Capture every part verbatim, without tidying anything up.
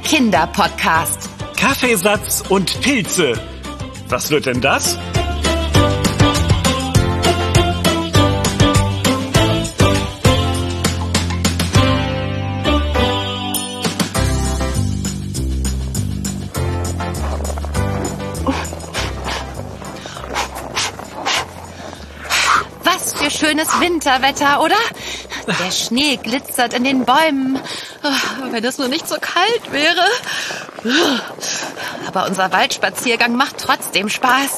Kinderpodcast. Kaffeesatz und Pilze. Was wird denn das? Was für schönes Winterwetter, oder? Der Schnee glitzert in den Bäumen. Wenn es nur nicht so kalt wäre. Aber unser Waldspaziergang macht trotzdem Spaß.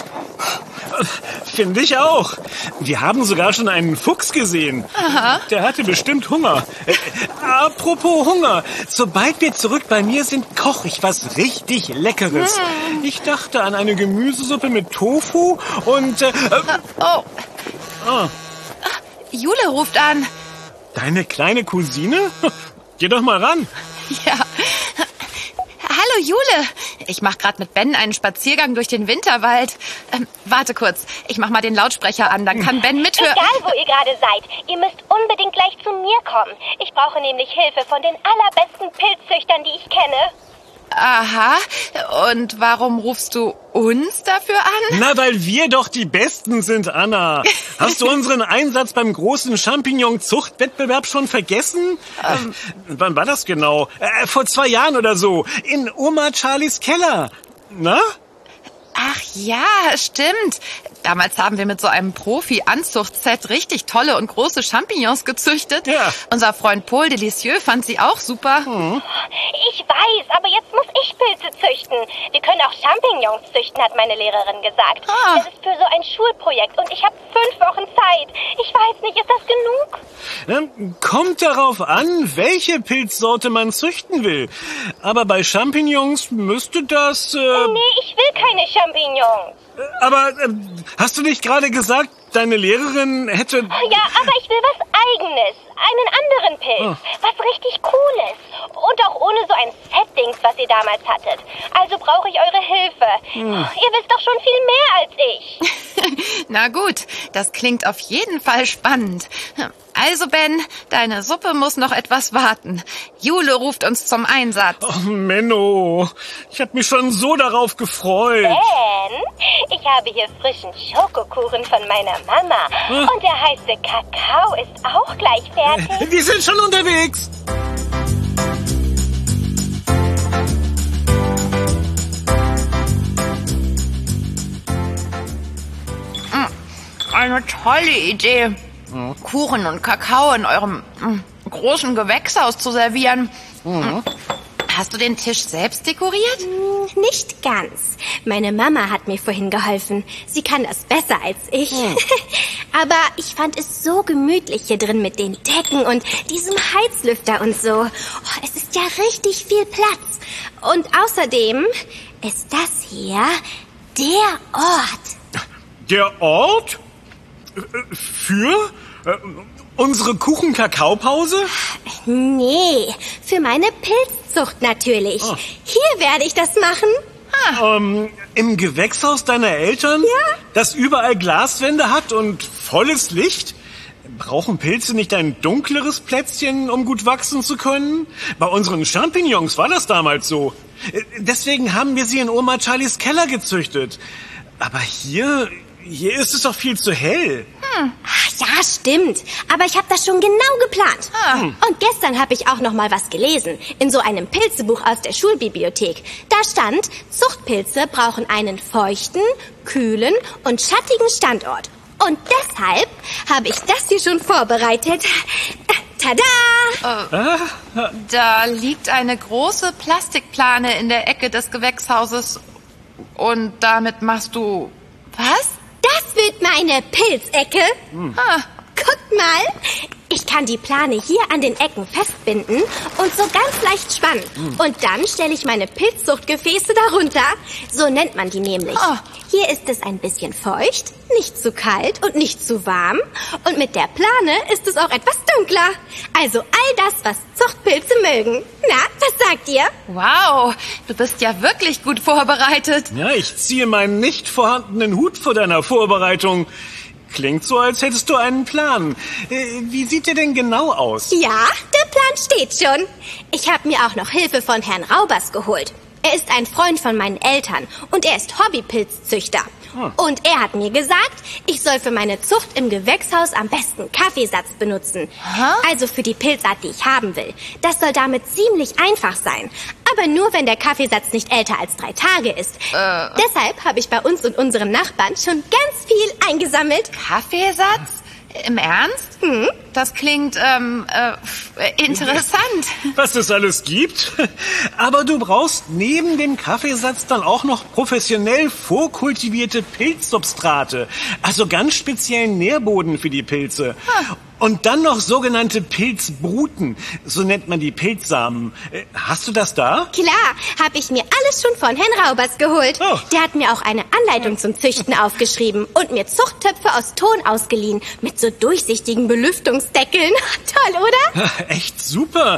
Finde ich auch. Wir haben sogar schon einen Fuchs gesehen. Aha. Der hatte bestimmt Hunger. Äh, apropos Hunger. Sobald wir zurück bei mir sind, koche ich was richtig Leckeres. Mm. Ich dachte an eine Gemüsesuppe mit Tofu und... Äh, Oh. oh, Jule ruft an. deine kleine Cousine? Geh doch mal ran. Ja. Hallo Jule. Ich mache gerade mit Ben einen Spaziergang durch den Winterwald. Ähm, warte kurz. Ich mach mal den Lautsprecher an, dann kann Ben mithören. Egal, wo ihr gerade seid, ihr müsst unbedingt gleich zu mir kommen. Ich brauche nämlich Hilfe von den allerbesten Pilzzüchtern, die ich kenne. Aha. Und warum rufst du uns dafür an? Na, weil wir doch die Besten sind, Anna. Hast du unseren Einsatz beim großen Champignon-Zuchtwettbewerb schon vergessen? Ähm. Äh, wann war das genau? Äh, vor zwei Jahren oder so. In Oma Charlies Keller. Na? Ach ja, stimmt. Damals haben wir mit so einem Profi-Anzuchtset richtig tolle und große Champignons gezüchtet. Ja. Unser Freund Paul Delicieux fand sie auch super. Hm. Ich weiß, aber jetzt muss ich Pilze züchten. Wir können auch Champignons züchten, hat meine Lehrerin gesagt. Ah. Das ist für so ein Schulprojekt und ich habe fünf Wochen Zeit. Ich weiß nicht, ist das genug? Ähm, Kommt darauf an, welche Pilzsorte man züchten will. Aber bei Champignons müsste das... Äh, Nee, ich will keine Champignons. aber ähm, hast du nicht gerade gesagt, deine Lehrerin hätte... Ja, aber ich will was Eigenes. Einen anderen Pilz. Was richtig Cooles. Und auch ohne so ein Set-Dings, was ihr damals hattet. Also brauche ich eure Hilfe. Ihr wisst doch schon viel mehr als ich. Na gut, das klingt auf jeden Fall spannend. Also Ben, deine Suppe muss noch etwas warten. Jule ruft uns zum Einsatz. Oh, Menno, ich habe mich schon so darauf gefreut. Ben, ich habe hier frischen Schokokuchen von meiner Mama. Hm? Und der heiße Kakao ist auch gleich fertig. Die sind schon unterwegs. Eine tolle Idee. Kuchen und Kakao in eurem mm, großen Gewächshaus zu servieren. Mm. Hast du den Tisch selbst dekoriert? Nicht ganz. Meine Mama hat mir vorhin geholfen. Sie kann das besser als ich. Hm. Aber ich fand es so gemütlich hier drin mit den Decken und diesem Heizlüfter und so. Oh, es ist ja richtig viel Platz. Und außerdem ist das hier der Ort. Der Ort? Äh, Für? Äh, Unsere Kuchen-Kakao-Pause? Nee, für meine Pilzzucht natürlich. Oh. Hier werde ich das machen. Ähm, im Gewächshaus deiner Eltern? Ja. Das überall Glaswände hat und volles Licht? Brauchen Pilze nicht ein dunkleres Plätzchen, um gut wachsen zu können? Bei unseren Champignons war das damals so. Äh, Deswegen haben wir sie in Oma Charlies Keller gezüchtet. Aber hier, hier ist es doch viel zu hell. Ach ja, stimmt. Aber ich habe das schon genau geplant. Ah. Und gestern habe ich auch noch mal was gelesen. In so einem Pilzebuch aus der Schulbibliothek. Da stand, Zuchtpilze brauchen einen feuchten, kühlen und schattigen Standort. Und deshalb habe ich das hier schon vorbereitet. Tada! Da liegt eine große Plastikplane in der Ecke des Gewächshauses. Und damit machst du... was? Das wird meine Pilzecke. Ah, Guckt mal. Ich kann die Plane hier an den Ecken festbinden und so ganz leicht spannen. Und dann stelle ich meine Pilzzuchtgefäße darunter. So nennt man die nämlich. Ah. Hier ist es ein bisschen feucht, nicht zu kalt und nicht zu warm. Und mit der Plane ist es auch etwas dunkler. Also all das, was Zuchtpilze mögen. Na, was sagt ihr? wow, du bist ja wirklich gut vorbereitet. Ja, ich ziehe meinen nicht vorhandenen Hut vor deiner Vorbereitung. Klingt so, als hättest du einen Plan. Äh, wie sieht der denn genau aus? Ja, der Plan steht schon. Ich habe mir auch noch Hilfe von Herrn Raubers geholt. Er ist ein Freund von meinen Eltern und er ist Hobbypilzzüchter. Hm. Und er hat mir gesagt, ich soll für meine Zucht im Gewächshaus am besten Kaffeesatz benutzen. Hä? Also für die Pilzart, die ich haben will. Das soll damit ziemlich einfach sein. Aber nur, wenn der Kaffeesatz nicht älter als drei Tage ist. Äh. Deshalb habe ich bei uns und unseren Nachbarn schon ganz viel eingesammelt. Kaffeesatz? Im Ernst? Hm? Das klingt, ähm, äh, interessant. Was es alles gibt. Aber du brauchst neben dem Kaffeesatz dann auch noch professionell vorkultivierte Pilzsubstrate. Also ganz speziellen Nährboden für die Pilze. Hm. Und dann noch sogenannte Pilzbruten. So nennt man die Pilzsamen. Hast du das da? Klar, habe ich mir alles schon von Herrn Raubers geholt. Oh. Der hat mir auch eine Anleitung zum Züchten aufgeschrieben und mir Zuchttöpfe aus Ton ausgeliehen. Mit so durchsichtigen Belüftungsdeckeln. Toll, oder? Echt super.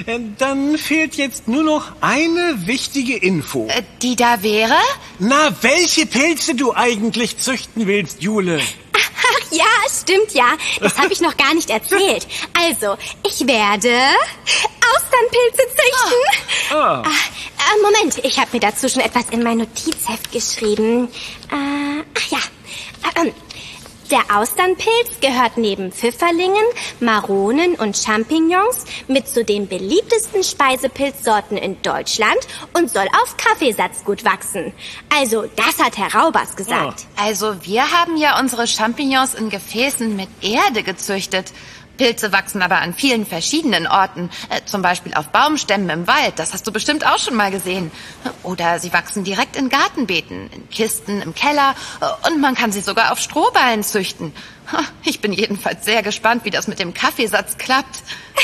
Dann fehlt jetzt nur noch eine wichtige Info. Äh, die da wäre? Na, welche Pilze du eigentlich züchten willst, Jule? Ach ja, stimmt ja. Das habe ich noch gar nicht erzählt. Also, ich werde Austernpilze züchten. Oh. Oh. Äh, Moment, ich habe mir dazu schon etwas in mein Notizheft geschrieben. Äh, ach ja. Äh, äh, Der Austernpilz gehört neben Pfifferlingen, Maronen und Champignons mit zu den beliebtesten Speisepilzsorten in Deutschland und soll auf Kaffeesatz gut wachsen. Also, das hat Herr Raubers gesagt. Oh. Also, wir haben ja unsere Champignons in Gefäßen mit Erde gezüchtet. Pilze wachsen aber an vielen verschiedenen Orten, äh, zum Beispiel auf Baumstämmen im Wald, das hast du bestimmt auch schon mal gesehen. Oder sie wachsen direkt in Gartenbeeten, in Kisten, im Keller äh, und man kann sie sogar auf Strohballen züchten. Ich bin jedenfalls sehr gespannt, wie das mit dem Kaffeesatz klappt.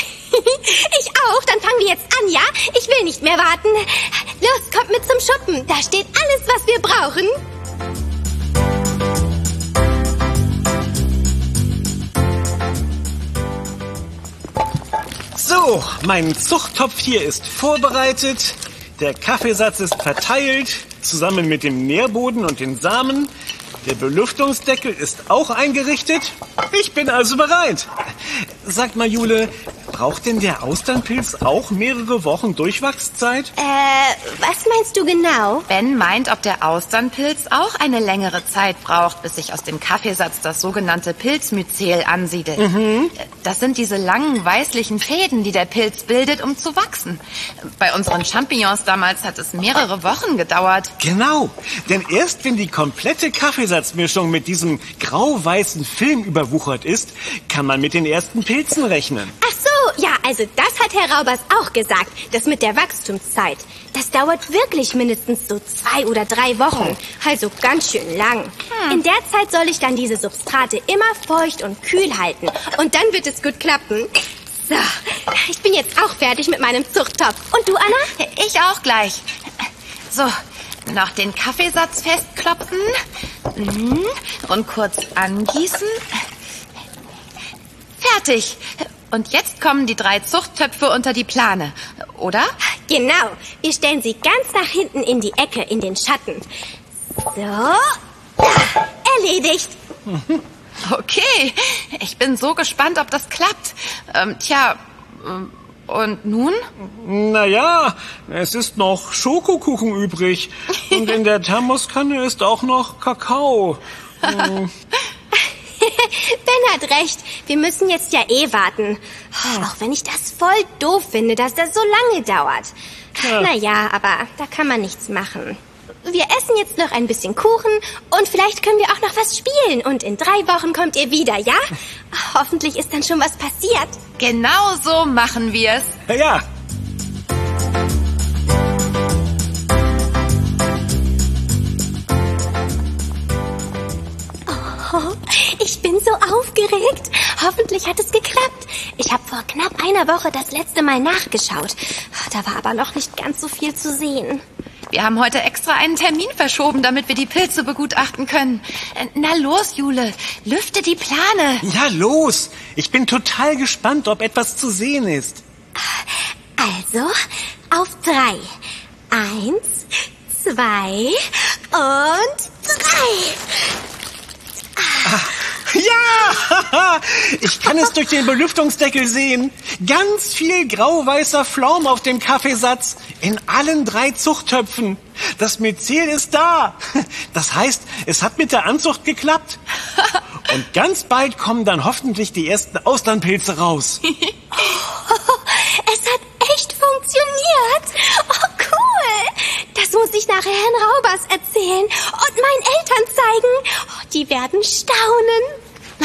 Ich auch, dann fangen wir jetzt an, ja? Ich will nicht mehr warten. Los, kommt mit zum Schuppen, da steht alles, was wir brauchen. So, mein Zuchttopf hier ist vorbereitet. Der Kaffeesatz ist verteilt, zusammen mit dem Nährboden und den Samen. Der Belüftungsdeckel ist auch eingerichtet. Ich bin also bereit. Sag mal, Jule, braucht denn der Austernpilz auch mehrere Wochen Durchwachszeit? Äh, was meinst du genau? Ben meint, ob der Austernpilz auch eine längere Zeit braucht, bis sich aus dem Kaffeesatz das sogenannte Pilzmyzel ansiedelt. Mhm. Das sind diese langen, weißlichen Fäden, die der Pilz bildet, um zu wachsen. Bei unseren Champignons damals hat es mehrere Wochen gedauert. Genau, denn erst wenn die komplette Kaffeesatzmischung mit diesem grau-weißen Film überwuchert ist, kann man mit den ersten Pilzen rechnen. Ach so, ja, also das hat Herr Raubers auch gesagt, das mit der Wachstumszeit. Das dauert wirklich mindestens so zwei oder drei Wochen, also ganz schön lang. Hm. In der Zeit soll ich dann diese Substrate immer feucht und kühl halten und dann wird es gut klappen. So, ich bin jetzt auch fertig mit meinem Zuchttopf. Und du, Anna? Ich auch gleich. So, noch den Kaffeesatz festklopfen und kurz angießen. Fertig. Und jetzt kommen die drei Zuchttöpfe unter die Plane, oder? Genau. Wir stellen sie ganz nach hinten in die Ecke, in den Schatten. So. Erledigt. Okay. Ich bin so gespannt, ob das klappt. Ähm, tja, und nun? Naja, es ist noch Schokokuchen übrig. Und in der Thermoskanne ist auch noch Kakao. Ben hat recht. Wir müssen jetzt ja eh warten. Auch wenn ich das voll doof finde, dass das so lange dauert. Ja. Naja, aber da kann man nichts machen. Wir essen jetzt noch ein bisschen Kuchen und vielleicht können wir auch noch was spielen. Und in drei Wochen kommt ihr wieder, ja? Hoffentlich ist dann schon was passiert. Genau so machen wir es. Ja, ja. Oh, ich bin so aufgeregt. Hoffentlich hat es geklappt. Ich habe vor knapp einer Woche das letzte Mal nachgeschaut. Da war aber noch nicht ganz so viel zu sehen. Wir haben heute extra einen Termin verschoben, damit wir die Pilze begutachten können. Na los, Jule, lüfte die Plane. Ja, los. Ich bin total gespannt, ob etwas zu sehen ist. Also, auf drei. Eins, zwei und drei. Ah, Ich kann es durch den Belüftungsdeckel sehen. Ganz viel grau-weißer Flaum auf dem Kaffeesatz. In allen drei Zuchttöpfen. Das Myzel ist da. Das heißt, es hat mit der Anzucht geklappt. Und ganz bald kommen dann hoffentlich die ersten Austernpilze raus. Es hat echt funktioniert. Oh, cool. Das muss ich nachher Herrn Raubers erzählen und meinen Eltern zeigen. Oh, die werden staunen.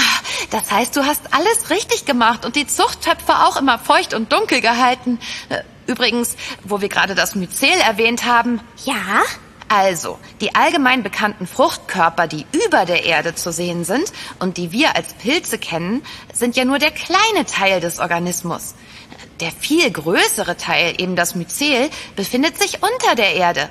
Das heißt, du hast alles richtig gemacht und die Zuchttöpfe auch immer feucht und dunkel gehalten. Übrigens, wo wir gerade das Myzel erwähnt haben. Ja? Also, die allgemein bekannten Fruchtkörper, die über der Erde zu sehen sind und die wir als Pilze kennen, sind ja nur der kleine Teil des Organismus. Der viel größere Teil, eben das Myzel, befindet sich unter der Erde.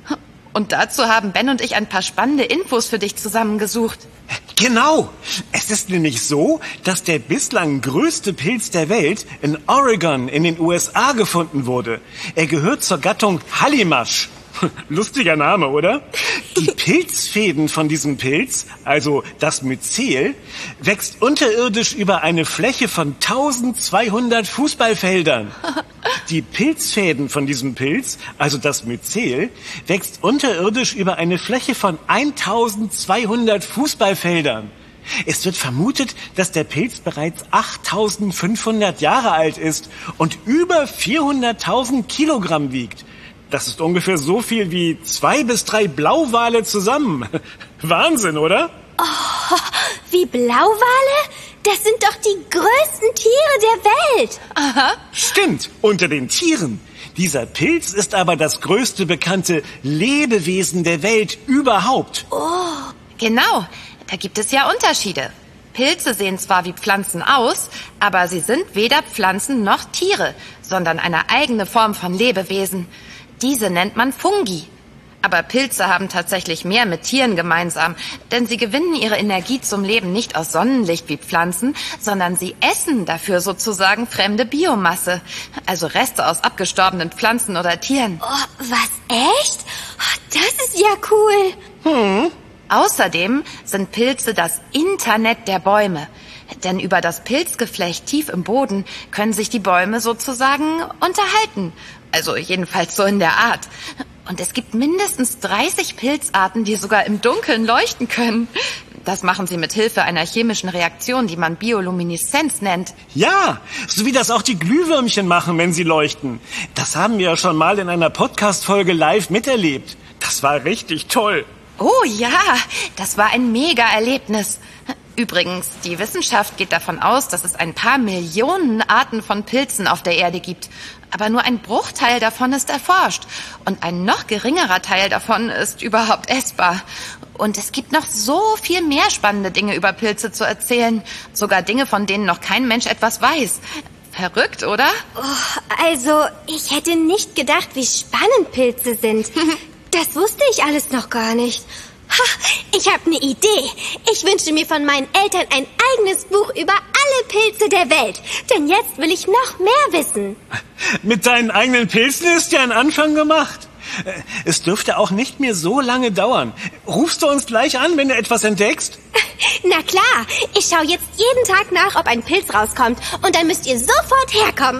Und dazu haben Ben und ich ein paar spannende Infos für dich zusammengesucht. Genau. Es ist nämlich so, dass der bislang größte Pilz der Welt in Oregon in den U S A gefunden wurde. Er gehört zur Gattung Hallimasch. Lustiger Name, oder? Die Pilzfäden von diesem Pilz, also das Myzel, wächst unterirdisch über eine Fläche von zwölfhundert Fußballfeldern. Die Pilzfäden von diesem Pilz, also das Myzel, wächst unterirdisch über eine Fläche von zwölfhundert Fußballfeldern. Es wird vermutet, dass der Pilz bereits achttausendfünfhundert Jahre alt ist und über vierhunderttausend Kilogramm wiegt. Das ist ungefähr so viel wie zwei bis drei Blauwale zusammen. Wahnsinn, oder? Oh, wie Blauwale? Das sind doch die größten Tiere der Welt. Aha. Stimmt, unter den Tieren. Dieser Pilz ist aber das größte bekannte Lebewesen der Welt überhaupt. Oh. Genau, da gibt es ja Unterschiede. Pilze sehen zwar wie Pflanzen aus, aber sie sind weder Pflanzen noch Tiere, sondern eine eigene Form von Lebewesen. Diese nennt man Fungi. Aber Pilze haben tatsächlich mehr mit Tieren gemeinsam, denn sie gewinnen ihre Energie zum Leben nicht aus Sonnenlicht wie Pflanzen, sondern sie essen dafür sozusagen fremde Biomasse, also Reste aus abgestorbenen Pflanzen oder Tieren. Oh, was, echt? Oh, das ist ja cool. Hm. Außerdem sind Pilze das Internet der Bäume. Denn über das Pilzgeflecht tief im Boden können sich die Bäume sozusagen unterhalten. Also jedenfalls so in der Art. Und es gibt mindestens dreißig Pilzarten, die sogar im Dunkeln leuchten können. Das machen sie mit Hilfe einer chemischen Reaktion, die man Biolumineszenz nennt. Ja, so wie das auch die Glühwürmchen machen, wenn sie leuchten. Das haben wir ja schon mal in einer Podcast-Folge live miterlebt. Das war richtig toll. Oh ja, das war ein Mega-Erlebnis. Übrigens, die Wissenschaft geht davon aus, dass es ein paar Millionen Arten von Pilzen auf der Erde gibt. Aber nur ein Bruchteil davon ist erforscht. Und ein noch geringerer Teil davon ist überhaupt essbar. Und es gibt noch so viel mehr spannende Dinge über Pilze zu erzählen. Sogar Dinge, von denen noch kein Mensch etwas weiß. Verrückt, oder? Oh, also, ich hätte nicht gedacht, wie spannend Pilze sind. Das wusste ich alles noch gar nicht. Ha, ich habe eine Idee. Ich wünsche mir von meinen Eltern ein eigenes Buch über alle Pilze der Welt. Denn jetzt will ich noch mehr wissen. Mit deinen eigenen Pilzen ist ja ein Anfang gemacht. Es dürfte auch nicht mehr so lange dauern. Rufst du uns gleich an, wenn du etwas entdeckst? Na klar, ich schaue jetzt jeden Tag nach, ob ein Pilz rauskommt. Und dann müsst ihr sofort herkommen.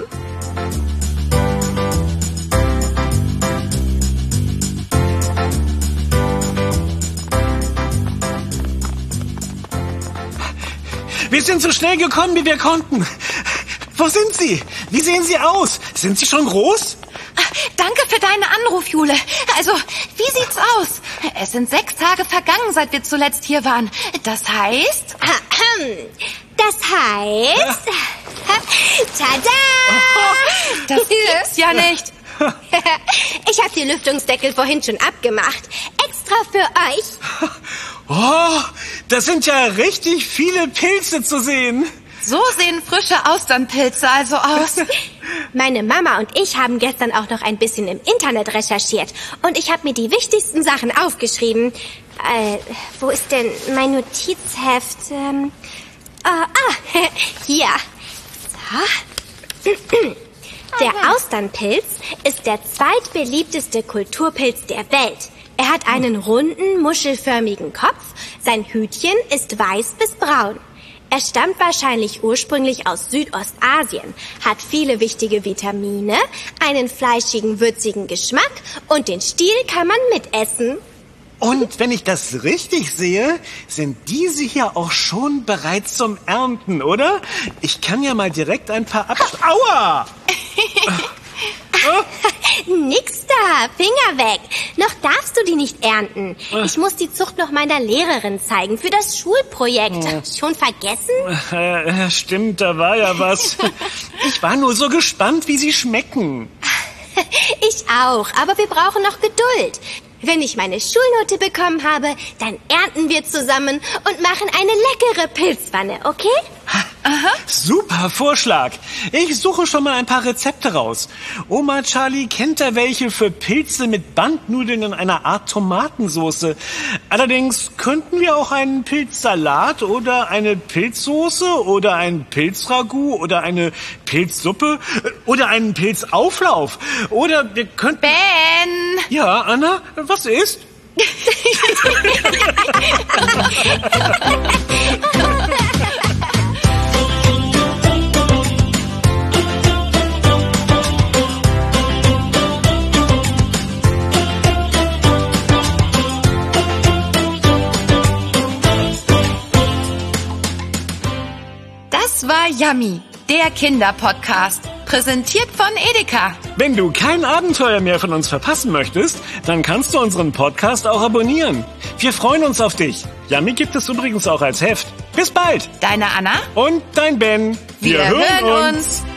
Wir sind so schnell gekommen, wie wir konnten. Wo sind Sie? Wie sehen Sie aus? Sind Sie schon groß? Danke für deinen Anruf, Jule. Also, wie sieht's aus? Es sind sechs Tage vergangen, seit wir zuletzt hier waren. Das heißt... Das heißt... Tada! Oh, das gibt's ja nicht. Ich habe die Lüftungsdeckel vorhin schon abgemacht. Extra für euch. Oh, das sind ja richtig viele Pilze zu sehen. So sehen frische Austernpilze also aus. Meine Mama und ich haben gestern auch noch ein bisschen im Internet recherchiert. Und ich habe mir die wichtigsten Sachen aufgeschrieben. Äh, wo ist denn mein Notizheft? Ähm, ah, ah, hier. So. Der Austernpilz ist der zweitbeliebteste Kulturpilz der Welt. Er hat einen runden, muschelförmigen Kopf. Sein Hütchen ist weiß bis braun. Es stammt wahrscheinlich ursprünglich aus Südostasien, hat viele wichtige Vitamine, einen fleischigen, würzigen Geschmack und den Stiel kann man mitessen. Und wenn ich das richtig sehe, sind diese hier auch schon bereit zum Ernten, oder? Ich kann ja mal direkt ein paar ab... Aua! Nix da, Finger weg. Noch darfst du die nicht ernten. Ich muss die Zucht noch meiner Lehrerin zeigen für das Schulprojekt. Schon vergessen? Äh, stimmt, da war ja was. Ich war nur so gespannt, wie sie schmecken. Ich auch, aber wir brauchen noch Geduld. Wenn ich meine Schulnote bekommen habe, dann ernten wir zusammen und machen eine leckere Pilzpfanne, okay? Aha. Super Vorschlag. Ich suche schon mal ein paar Rezepte raus. Oma Charlie kennt da welche für Pilze mit Bandnudeln in einer Art Tomatensauce. Allerdings könnten wir auch einen Pilzsalat oder eine Pilzsoße oder ein Pilzragout oder eine Pilzsuppe oder einen Pilzauflauf. Oder wir könnten... Ben! Ja, Anna, was ist? Das war Yummy, der Kinderpodcast, präsentiert von Edeka. Wenn du kein Abenteuer mehr von uns verpassen möchtest, dann kannst du unseren Podcast auch abonnieren. Wir freuen uns auf dich. Yummy gibt es übrigens auch als Heft. Bis bald. Deine Anna und dein Ben. Wir, Wir hören uns. uns.